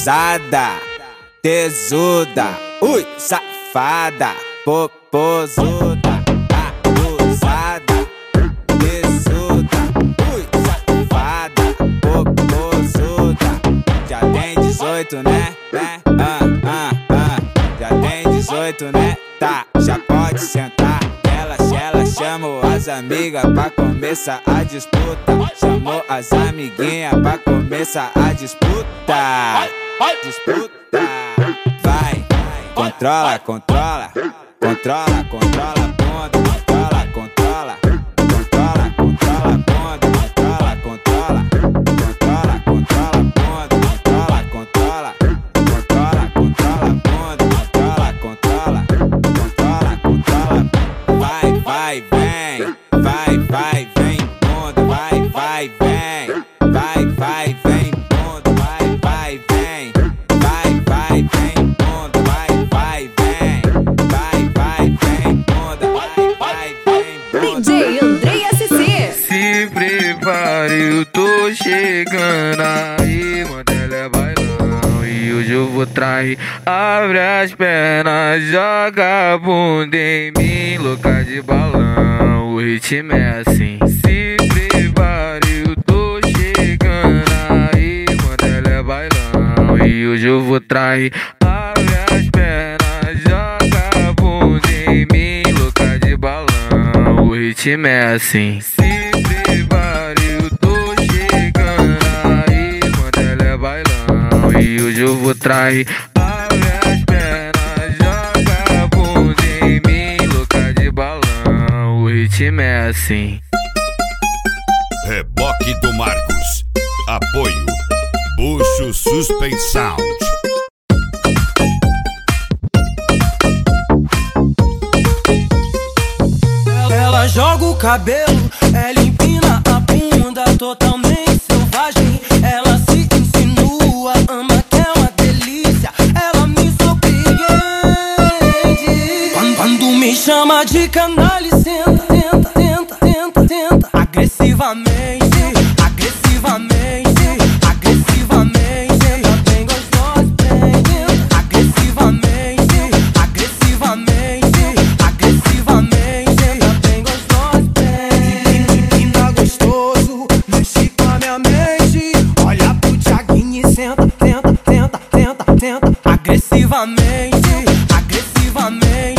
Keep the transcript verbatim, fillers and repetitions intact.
abusada, tesuda, ui, safada, popozuda, abusada, tesuda, ui, safada, popozuda. Já tem dezoito, né? né? Ah, ah, ah. Já tem dezoito, né? Tá, já pode sentar. Ela, ela chamou as amigas pra começar a disputa. Chamou as amiguinhas pra começar a disputa. Disputa. Vai, controla, controla. Controla, controla a bunda. Controla, controla. Controla, controla a bunda. Controla, controla. Controla, controla a bunda. Controla, controla. Controla, controla a bunda. Controla, controla. Controla, controla. Vai, vai, vem. Vai, vai, vem, bunda. Vai, vai, vem. Vai, vai, vem, bunda. Vai, vai, vem. Vai, vai, vem, bunda. Vai, vai, vem. Vai, vai, vem, bunda. Vai, vai, vem, bunda. D J Andrei S C. Se prepare, eu tô chegando aí, manda ela bailão. E hoje eu vou trair. Abre as pernas, joga a bunda em mim, louca de balão. O ritmo é assim. Se prepare, eu tô chegando aí, manda ela bailão. E hoje eu vou trair. Abre as pernas, joga a bunda em mim, louca de balão. O ritmo é assim. Se prepare, eu tô chegando aí, manda ela bailão. E hoje eu vou trair. Abre as pernas, joga a bunda em mim, louca de balão. O ritmo é assim. Reboque do Marcos. Apoio Bucho Suspense Sound. Ela joga o cabelo, ela empina a bunda, totalmente selvagem. Ela se insinua, ama que é uma delícia. Ela me surpreende. Quando, quando me chama de canalha, senta, tenta, tenta, tenta, tenta. Agressivamente, agressivamente, agressivamente. Ela bem gostosa, bem tenta. Agressivamente, agressivamente, agressivamente. Ela bem gostosa, bem. Empina gostoso, mexe com a minha mente. Olha pro Thiaguinho e senta, tenta, tenta, tenta, tenta. Agressivamente, agressivamente.